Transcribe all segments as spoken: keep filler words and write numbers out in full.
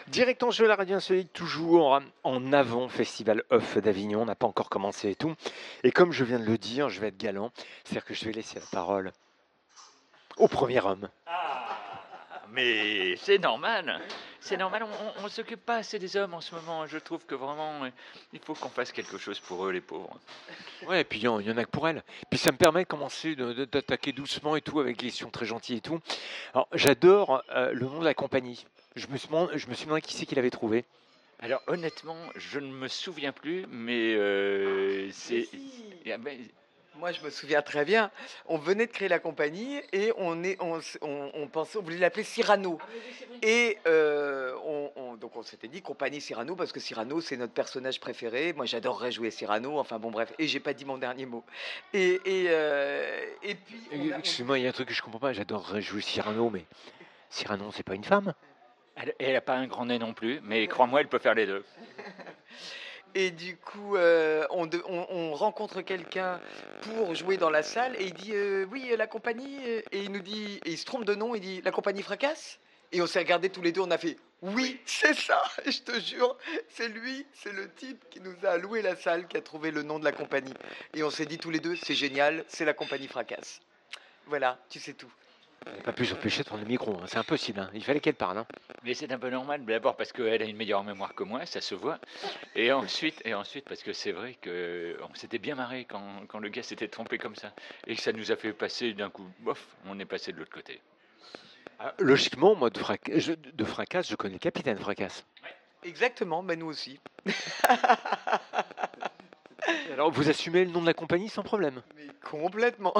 Direct en jeu, la radio insolite, toujours en avant, Festival Off d'Avignon, on n'a pas encore commencé et tout. Et comme je viens de le dire, je vais être galant, c'est-à-dire que je vais laisser la parole au premier homme. Ah, mais c'est normal, c'est normal, on ne s'occupe pas assez des hommes en ce moment, je trouve que vraiment, euh, il faut qu'on fasse quelque chose pour eux, les pauvres. Ouais, et puis il y, en- il y en a que pour elle. Puis ça me permet de commencer, de- de- d'attaquer doucement et tout, avec des questions très gentilles et tout. Alors, j'adore euh, le nom de la compagnie. Je me suis demandé, je me suis demandé qui c'est qui l'avait trouvé. Alors honnêtement, je ne me souviens plus, mais euh, c'est... si. Ah ben, Moi, je me souviens très bien. On venait de créer la compagnie et on, est, on, s- on, on pensait, on voulait l'appeler Cyrano. Et euh, on, on- donc on s'était dit compagnie Cyrano parce que Cyrano c'est notre personnage préféré. Moi, j'adorerais jouer Cyrano. Enfin bon, bref. Et j'ai pas dit mon dernier mot. Et et, euh, et puis on a- on- Excuse-moi, il y a un truc que je comprends pas, j'adorerais jouer Cyrano, mais Cyrano, c'est pas une femme? elle, elle a pas un grand nez non plus, mais crois-moi, elle peut faire les deux. Et du coup, euh, on, de- on- on rencontre quelqu'un pour jouer dans la salle et il dit euh, oui, la compagnie. euh, Et il nous dit, et il se trompe de nom, il dit la compagnie Fracasse. Et on s'est regardés tous les deux, on a fait oui, c'est ça, je te jure, c'est lui, c'est le type qui nous a alloué la salle, qui a trouvé le nom de la compagnie. Et on s'est dit tous les deux, c'est génial, c'est la compagnie Fracasse. Voilà, tu sais tout. Elle n'a pas pu s'empêcher de prendre le micro, hein. C'est impossible, hein. Il fallait qu'elle parle. Hein. Mais c'est un peu normal, d'abord parce qu'elle a une meilleure mémoire que moi, ça se voit. Et ensuite, et ensuite parce que c'est vrai qu'on s'était bien marré quand, quand le gars s'était trompé comme ça. Et que ça nous a fait passer d'un coup, bof, on est passé de l'autre côté. Ah, logiquement, moi, de, frac- je, de fracasse, je connais le capitaine fracasse. Exactement, bah nous aussi. Alors, vous assumez le nom de la compagnie sans problème. Mais complètement.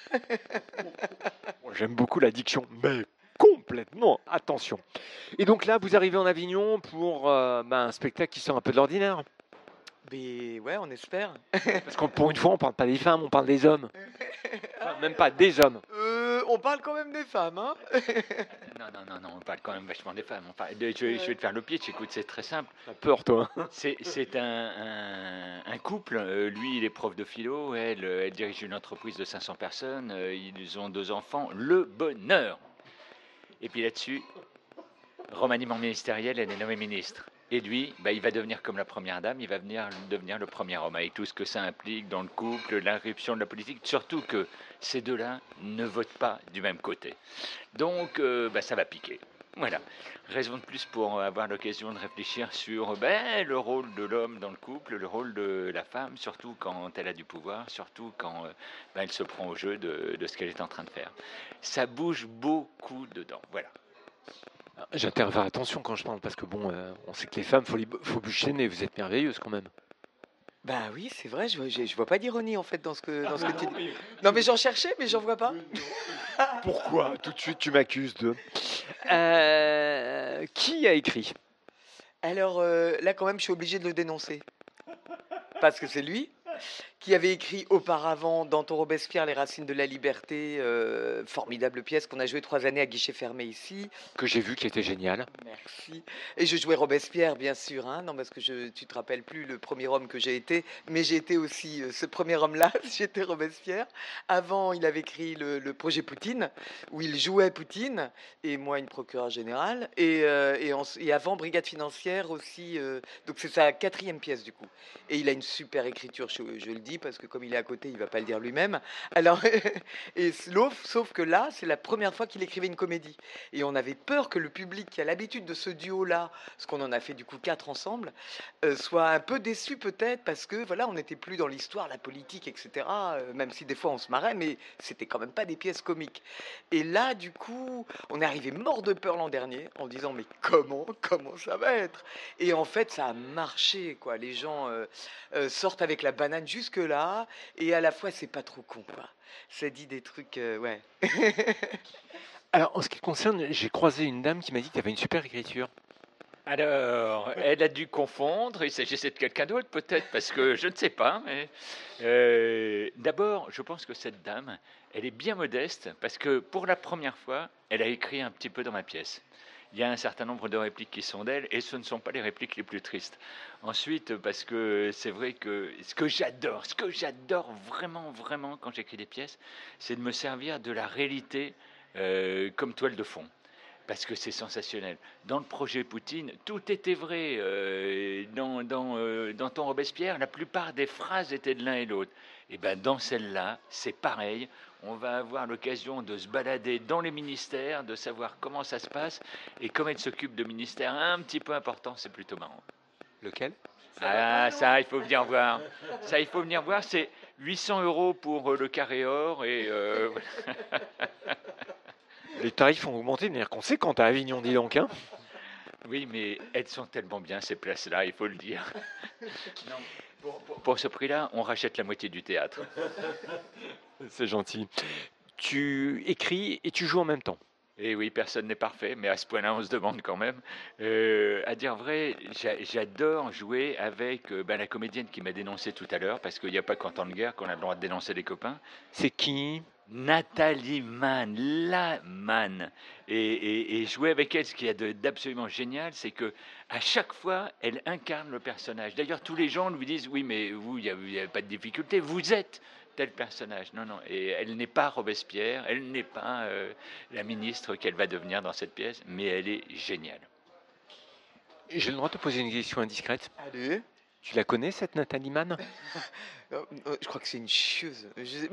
Bon, j'aime beaucoup la diction, mais complètement, attention. Et donc là, vous arrivez en Avignon pour euh, bah, un spectacle qui sort un peu de l'ordinaire. Mais ouais, on espère. Parce que pour une fois, on parle pas des femmes, on parle des hommes. Enfin, même pas des hommes. Euh, on parle quand même des femmes, hein. Non, non, non, non, on parle quand même vachement des femmes. On parle de- je, vais- je vais te faire le pitch, écoute, c'est très simple. T'as peur, toi. C'est c'est un, un- un couple, euh, lui il est prof de philo, elle, euh, elle dirige une entreprise de cinq cents personnes, euh, ils ont deux enfants, le bonheur. Et puis là-dessus, remaniement ministériel, elle est nommée ministre. Et lui, bah, il va devenir comme la première dame, il va venir devenir le premier homme, avec tout ce que ça implique dans le couple, l'inruption de la politique, surtout que ces deux-là ne votent pas du même côté. Donc, euh, bah, ça va piquer. Voilà. Raison de plus pour avoir l'occasion de réfléchir sur ben, le rôle de l'homme dans le couple, le rôle de la femme, surtout quand elle a du pouvoir, surtout quand euh, ben, elle se prend au jeu de, de ce qu'elle est en train de faire. Ça bouge beaucoup dedans. Voilà. J'interviens attention quand je parle, parce que bon, euh, on sait que les femmes, faut, les, faut bûcher, mais vous êtes merveilleuses quand même. Bah oui, c'est vrai, je, vois- je, je vois pas d'ironie en fait dans ce que, dans ce que tu dis. Non mais j'en cherchais, mais j'en vois pas. Pourquoi tout de suite tu m'accuses de... Euh, qui a écrit? Alors euh, là quand même, je suis obligé de le dénoncer. Parce que c'est lui qui avait écrit auparavant Danton Robespierre, Les Racines de la Liberté, euh, formidable pièce qu'on a jouée trois années à guichet fermé ici. Que j'ai vu qui était génial. Merci. Et je jouais Robespierre, bien sûr, hein, non parce que je, tu te rappelles plus le premier homme que j'ai été, mais j'ai été aussi euh, ce premier homme-là, j'étais Robespierre. Avant, il avait écrit le, le projet Poutine, où il jouait Poutine, et moi une procureure générale, et, euh, et, en- et avant Brigade financière aussi, euh, donc c'est sa quatrième pièce du coup. Et il a une super écriture, je, je le dis, parce que comme il est à côté, il va pas le dire lui-même. Alors, et sauf, sauf que là, c'est la première fois qu'il écrivait une comédie. Et on avait peur que le public qui a l'habitude de ce duo-là, parce qu'on en a fait du coup quatre ensemble, euh, soit un peu déçu peut-être, parce que voilà, on n'était plus dans l'histoire, la politique, et cetera. euh, même si des fois on se marrait, mais c'était quand même pas des pièces comiques. Et là, du coup, on est arrivé mort de peur l'an dernier, en disant mais comment, comment ça va être? Et en fait, ça a marché, quoi. Les gens euh, euh, sortent avec la banane jusque là, et à la fois c'est pas trop con, quoi. Ça dit des trucs, euh, ouais. Alors, en ce qui te concerne, j'ai croisé une dame qui m'a dit que tu avais une super écriture. Alors, elle a dû confondre, il s'agissait de quelqu'un d'autre peut-être, parce que je ne sais pas. Mais euh, d'abord, je pense que cette dame, elle est bien modeste, parce que pour la première fois, elle a écrit un petit peu dans ma pièce. Il y a un certain nombre de répliques qui sont d'elle, et ce ne sont pas les répliques les plus tristes. Ensuite, parce que c'est vrai que ce que j'adore, ce que j'adore vraiment, vraiment quand j'écris des pièces, c'est de me servir de la réalité euh, comme toile de fond. parce que c'est sensationnel. Dans le projet Poutine, tout était vrai. Euh, dans, dans, euh, dans ton Robespierre, la plupart des phrases étaient de l'un et l'autre. Et ben dans celle-là, c'est pareil. On va avoir l'occasion de se balader dans les ministères, de savoir comment ça se passe. Et comme elle s'occupe de ministères un petit peu importants, c'est plutôt marrant. Lequel? Ah, ça, il faut venir voir. Ça, il faut venir voir. C'est huit cents euros pour euh, le carré or et... euh, Les tarifs ont augmenté de manière conséquente à Avignon, dis donc. Hein. Oui, mais elles sont tellement bien, ces places-là, il faut le dire. Non, pour, pour- pour ce prix-là, on rachète la moitié du théâtre. C'est gentil. Tu écris et tu joues en même temps. Et oui, personne n'est parfait, mais à ce point-là, on se demande quand même. Euh, à dire vrai, j'a- j'adore jouer avec euh, ben, la comédienne qui m'a dénoncé tout à l'heure, parce qu'il n'y a pas qu'en temps de guerre qu'on a le droit de dénoncer les copains. C'est qui? Nathalie Mann, la Mann. Et, et- et jouer avec elle, ce qu'il y a de- d'absolument génial, c'est que à chaque fois, elle incarne le personnage. D'ailleurs, tous les gens lui disent, oui, mais vous, il n'y a, pas de difficulté, vous êtes tel personnage. Non, non, et elle n'est pas Robespierre, elle n'est pas euh, la ministre qu'elle va devenir dans cette pièce, mais elle est géniale. J'ai le droit de te poser une question indiscrète. Allez. Tu la connais, cette Nathalie Mann? Euh, euh, je crois que c'est une chieuse. Je sais-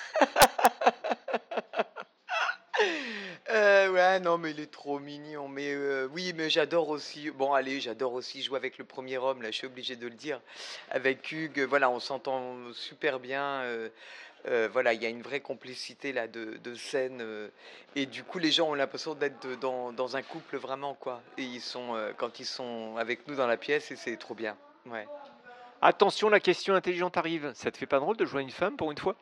Euh, ouais, non, mais il est trop mignon. Mais euh, oui, mais j'adore aussi. Bon, allez, j'adore aussi jouer avec le premier homme. Là, je suis obligé de le dire. Avec Hugues, voilà, on s'entend super bien. euh, euh, voilà, il y a une vraie complicité là de, de scène. euh, et du coup, les gens ont l'impression d'être dans, dans un couple vraiment, quoi. Et ils sont, euh, quand ils sont avec nous dans la pièce, et c'est trop bien. Ouais. Attention, la question intelligente arrive. Ça te fait pas drôle de jouer à une femme pour une fois?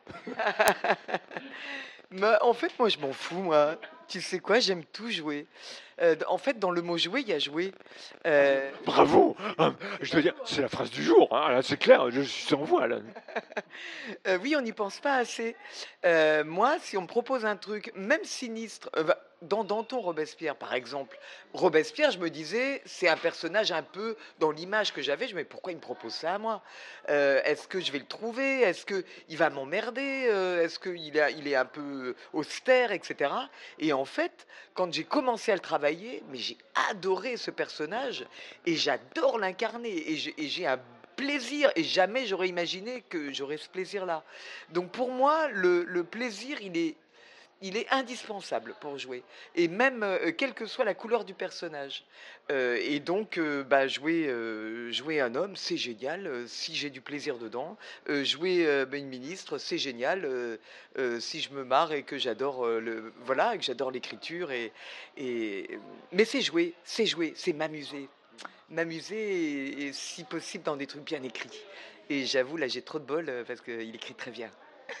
Mais en fait, moi, je m'en fous, moi. Tu sais quoi, j'aime tout jouer. Euh, en fait, dans le mot jouer, il y a jouer. Euh, Bravo! Ah, je dois dire, c'est la phrase du jour. Hein. Là, c'est clair, je suis en voix. Là. euh, oui, on n'y pense pas assez. Euh, moi, si on me propose un truc, même sinistre, euh, va- dans Danton Robespierre, par exemple, Robespierre, je me disais, c'est un personnage un peu dans l'image que j'avais. Je me dis, pourquoi il me propose ça à moi? Euh, Est-ce que je vais le trouver? Est-ce qu'il va m'emmerder? Euh, Est-ce qu'il est, il est un peu austère, et cetera. Et en fait, quand j'ai commencé à le travailler, mais j'ai adoré ce personnage et j'adore l'incarner et j'ai et j'ai un plaisir et jamais j'aurais imaginé que j'aurais ce plaisir-là. Donc pour moi, le, le plaisir, il est, il est indispensable pour jouer et même euh, quelle que soit la couleur du personnage. Euh, et donc, euh, bah, jouer, euh, jouer un homme, c'est génial euh, si j'ai du plaisir dedans. Euh, jouer euh, bah, une ministre, c'est génial euh, euh, si je me marre et que j'adore euh, le, voilà, et que j'adore l'écriture. Et, et mais c'est jouer, c'est jouer, c'est m'amuser, m'amuser et, et si possible dans des trucs bien écrits. Et j'avoue, là, j'ai trop de bol euh, parce qu'il écrit très bien.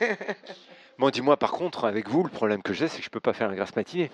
Bon, dis-moi, par contre, avec vous, le problème que j'ai, c'est que je peux pas faire un grasse matinée.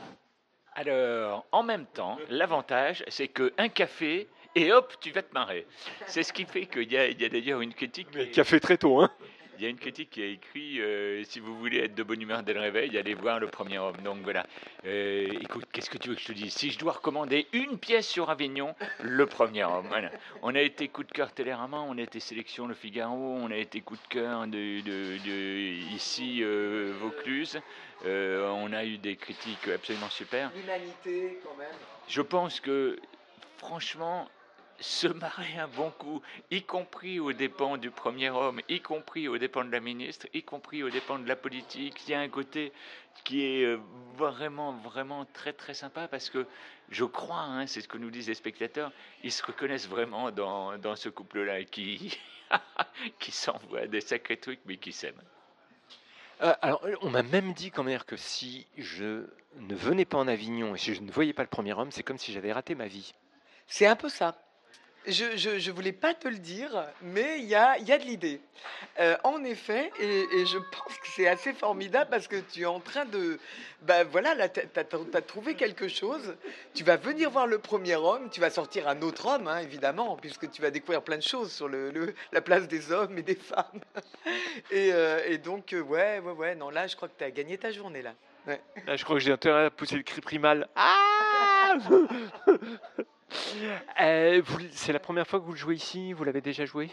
Alors, en même temps, l'avantage, c'est qu'un café, et hop, tu vas te marrer. C'est ce qui fait qu'il y a, il y a d'ailleurs une critique... Mais café très tôt, hein? Il y a une critique qui a écrit euh, si vous voulez être de bonne humeur dès le réveil, allez voir le premier homme. Donc voilà. Euh, écoute, qu'est-ce que tu veux que je te dise? Si je dois recommander une pièce sur Avignon, le premier homme. Voilà. On a été coup de cœur Télérama, on a été sélection Le Figaro, on a été coup de cœur de, de, de ici euh, Vaucluse. Euh, on a eu des critiques absolument super. L'humanité, quand même. Je pense que, franchement, se marrer un bon coup, y compris aux dépens du premier homme, y compris aux dépens de la ministre, y compris aux dépens de la politique, il y a un côté qui est euh, vraiment, vraiment très, très sympa parce que je crois, hein, c'est ce que nous disent les spectateurs, ils se reconnaissent vraiment dans, dans ce couple-là qui, qui s'envoie des sacrés trucs mais qui s'aiment. Euh, alors, on m'a même dit quand même que si je ne venais pas en Avignon et si je ne voyais pas le premier homme, c'est comme si j'avais raté ma vie. C'est un peu ça. Je, je, je voulais pas te le dire, mais il y a, il y a de l'idée. Euh, en effet, et, et je pense que c'est assez formidable parce que tu es en train de... Ben voilà, là, tu as trouvé quelque chose. Tu vas venir voir le premier homme, tu vas sortir un autre homme, hein, évidemment, puisque tu vas découvrir plein de choses sur le, le- la place des hommes et des femmes. Et, euh, et donc, euh, ouais, ouais, ouais, non, là, je crois que tu as gagné ta journée, là. Ouais. Là, je crois que j'ai intérêt à pousser le cri primal. Ah Euh, vous- C'est la première fois que vous le jouez ici? Vous l'avez déjà joué?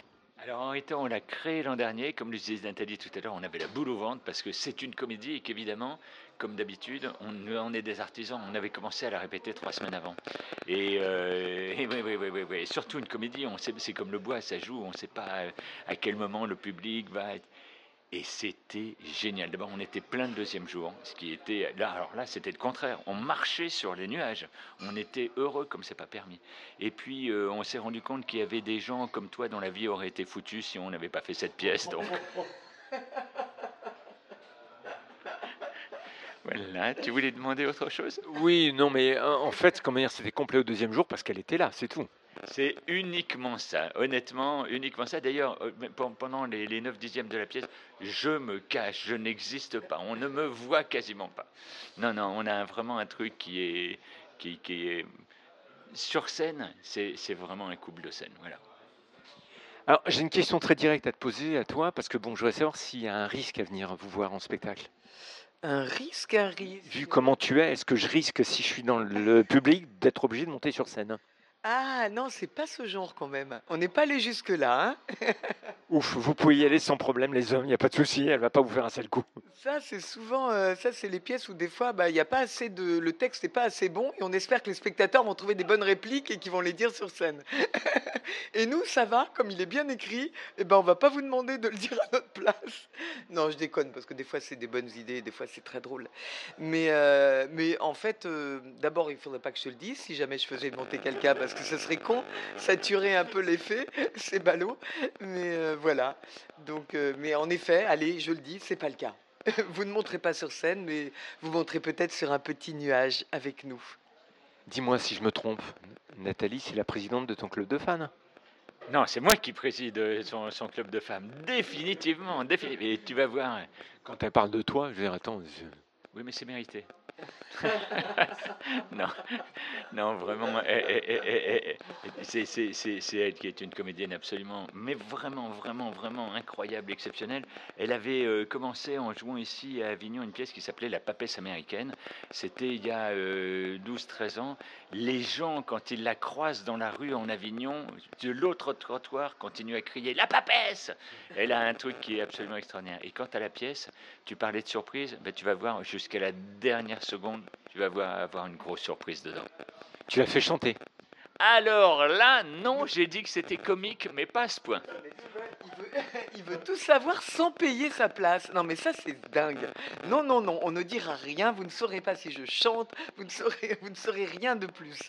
Alors en réalité, on l'a créé l'an dernier. Comme le disait Nathalie tout à l'heure, on avait la boule au ventre parce que c'est une comédie et qu'évidemment, comme d'habitude, on, on est des artisans. On avait commencé à la répéter trois semaines avant. Et, euh, et oui, oui, oui, oui, oui. Surtout une comédie, on sait, c'est comme le bois, ça joue. On ne sait pas à, à quel moment le public va être. Et c'était génial. D'abord, on était plein le deuxième jour, ce qui était là. Alors là, c'était le contraire. On marchait sur les nuages. On était heureux comme c'est pas permis. Et puis, euh, on s'est rendu compte qu'il y avait des gens comme toi dont la vie aurait été foutue si on n'avait pas fait cette pièce. Donc voilà. Tu voulais demander autre chose? Oui, non, mais euh, en fait, comment dire, c'était complet au deuxième jour parce qu'elle était là, c'est tout. C'est uniquement ça, honnêtement, uniquement ça. D'ailleurs, euh, pen- pendant les, les neuf dixièmes de la pièce, je me cache, je n'existe pas, on ne me voit quasiment pas. Non, non, on a vraiment un truc qui est, qui, qui est sur scène, c'est c'est vraiment un couple de scène, voilà. Alors, j'ai une question très directe à te poser à toi parce que bon, je voudrais savoir s'il y a un risque à venir vous voir en spectacle. Un risque, un Vu risque. comment tu es, est-ce que je risque, si je suis dans le public, d'être obligé de monter sur scène? Ah non, c'est pas ce genre quand même. On n'est pas allé jusque-là, hein. Ouf, vous pouvez y aller sans problème, les hommes, il n'y a pas de souci, elle va pas vous faire un sale coup. Ça, c'est souvent, euh, ça, c'est les pièces où des fois, bah, il y a pas assez de, le texte n'est pas assez bon et on espère que les spectateurs vont trouver des bonnes répliques et qu'ils vont les dire sur scène. Et nous, ça va, comme il est bien écrit, et ben, on va pas vous demander de le dire à notre place. Non, je déconne parce que des fois, c'est des bonnes idées, des fois, c'est très drôle. Mais, euh, mais en fait, euh, d'abord, il faudrait pas que je te le dise si jamais je faisais monter quelqu'un parce que ce serait con, ça tuerait un peu l'effet, c'est ballot. Mais euh, voilà. Donc, euh, mais en effet, allez, je le dis, c'est pas le cas. Vous ne montrez pas sur scène, mais vous montrez peut-être sur un petit nuage avec nous. Dis-moi si je me trompe, Nathalie, c'est la présidente de ton club de fans? Non, c'est moi qui préside son, son club de femmes, définitivement, définitivement. Et tu vas voir. Quand elle parle de toi, je veux dire, attends, je- Oui, mais c'est mérité. Non, non, vraiment, eh, eh, eh, eh, eh, c'est c'est- c'est- c'est elle qui est une comédienne absolument, mais vraiment, vraiment, vraiment incroyable, exceptionnelle. Elle avait euh, commencé en jouant ici à Avignon une pièce qui s'appelait La Papesse américaine. C'était il y a euh, douze treize ans. Les gens, quand ils la croisent dans la rue en Avignon, de l'autre trottoir, continuent à crier La Papesse. Elle a un truc qui est absolument extraordinaire. Et quant à la pièce, tu parlais de surprise, ben, tu vas voir jusqu'à la dernière seconde, tu vas voir, avoir une grosse surprise dedans. tu l'as fait chanter. Alors là, non, j'ai dit que c'était comique, mais pas à ce point. Il veut, il veut tout savoir sans payer sa place. Non, mais ça, c'est dingue. Non, non, non, on ne dira rien. Vous ne saurez pas si je chante. Vous ne saurez, vous ne saurez rien de plus.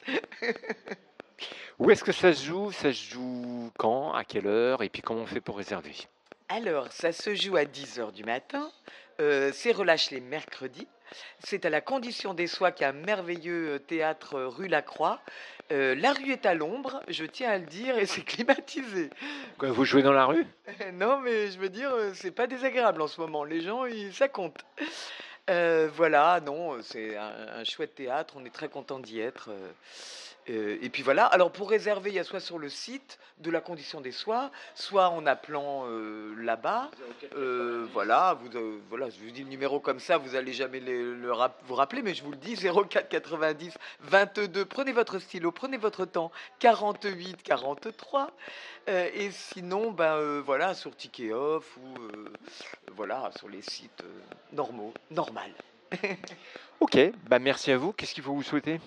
Où est-ce que ça se joue? Ça se joue quand? À quelle heure? Et puis comment on fait pour réserver? Alors, ça se joue à dix heures du matin. Euh, c'est relâche les mercredis. C'est à la Condition des Soies, qui est un merveilleux euh, théâtre euh, rue Lacroix. Euh, la rue est à l'ombre, je tiens à le dire, et c'est climatisé. Quoi, vous jouez dans la rue? Non, mais je veux dire, euh, c'est pas désagréable en ce moment. Les gens, ils- ça compte. Euh, voilà, non, euh, c'est un, un chouette théâtre. On est très content d'y être. euh, euh, et puis voilà. Alors pour réserver, il y a soit sur le site de la Condition des Soies, soit en appelant euh, là-bas. Euh, voilà, vous, euh, voilà, je vous dis le numéro comme ça, vous allez jamais le, le rap- vous rappeler, mais je vous le dis, zéro quatre quatre-vingt-dix vingt-deux. Prenez votre stylo, prenez votre temps. quarante-huit quarante-trois. Euh, et sinon, ben euh, voilà, sur Ticket Off ou euh, voilà, sur les sites euh, normaux, normal. Ok, bah merci à vous. Qu'est-ce qu'il faut vous souhaiter?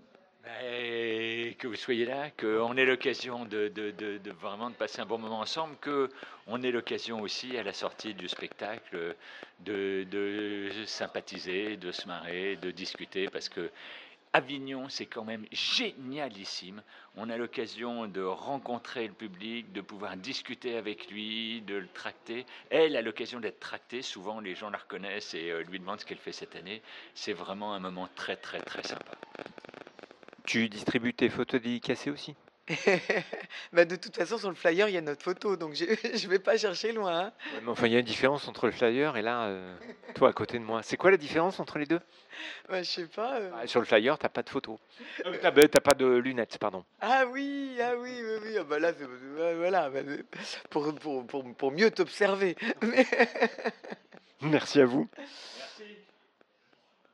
Et que vous soyez là, qu'on ait l'occasion de, de- de- de vraiment de passer un bon moment ensemble, qu'on ait l'occasion aussi à la sortie du spectacle de, de sympathiser, de se marrer, de discuter, parce que Avignon, c'est quand même génialissime. On a l'occasion de rencontrer le public, de pouvoir discuter avec lui, de le tracter. Elle a l'occasion d'être tractée. Souvent, les gens la reconnaissent et euh, lui demandent ce qu'elle fait cette année. C'est vraiment un moment très, très, très sympa. Tu distribues tes photos dédicacées aussi? Bah, de toute façon, sur le flyer, il y a notre photo, donc je je vais pas chercher loin, hein. Ouais, mais enfin, il y a une différence entre le flyer et là, euh, toi à côté de moi. C'est quoi la différence entre les deux? Bah, je sais pas. euh. Ah, sur le flyer, t'as pas de photo. Euh, T'as bah, t'as pas de lunettes, pardon. Ah oui, ah oui, oui, oui. Ah bah là, c'est- ouais, voilà, bah, pour, pour, pour, pour mieux t'observer. Mais- Merci à vous.